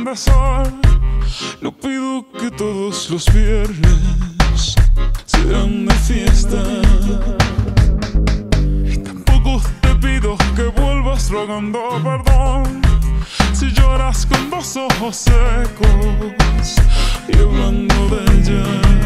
de sol. No pido que todos los viernes sean de fiesta, y tampoco te pido que vuelvas rogando perdón si lloras con los ojos secos y hablando de ella.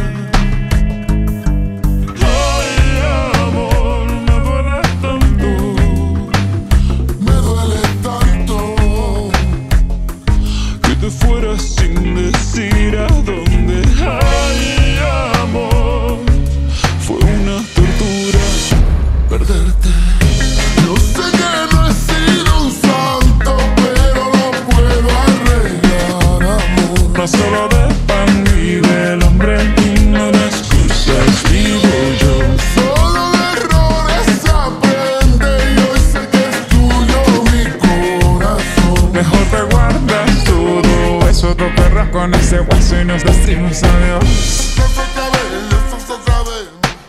Te fueras sin decir a dónde. Ay, amor, fue una tortura perderte. Yo sé que no he sido un santo, pero lo puedo arreglar, amor. No solo de pan vive el hombre y no de excusas vivo yo. Solo de errores aprende y hoy sé que es tuyo mi corazón. Mejor te guardas todo eso, te perras con ese hueso y nos decimos adiós. Esto es otra vez, esto es otra vez.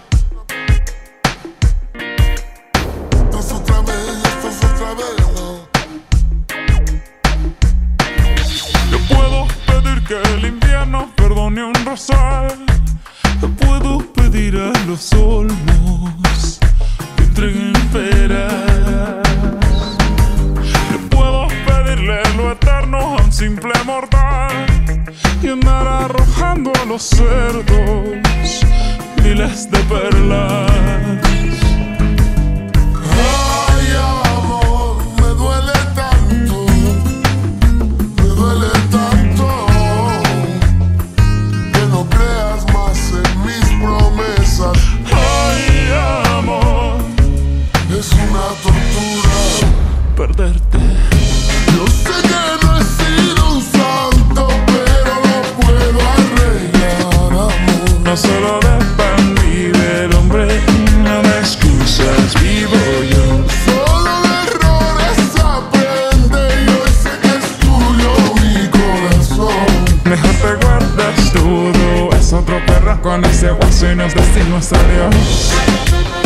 Esto es otra vez, esto es otra vez. Yo puedo pedir que el invierno perdone un rosal. Yo puedo pedir a los olmos que entreguen peras. Yo puedo pedirle lo eterno a un simple mortal y andar arrojando a los cerdos miles de perlas. Ay, amor, me duele tanto que no creas más en mis promesas. Ay, amor, Es una tortura perderte. Yo sé que no he sido un santo, pero lo puedo arreglar, amor. No solo de pan vive el hombre y no de excusas vivo yo. Solo de errores aprende y hoy sé que es tuyo mi corazón. Mejor te guardas todo, es otro perro con ese hueso y nos decimos adiós.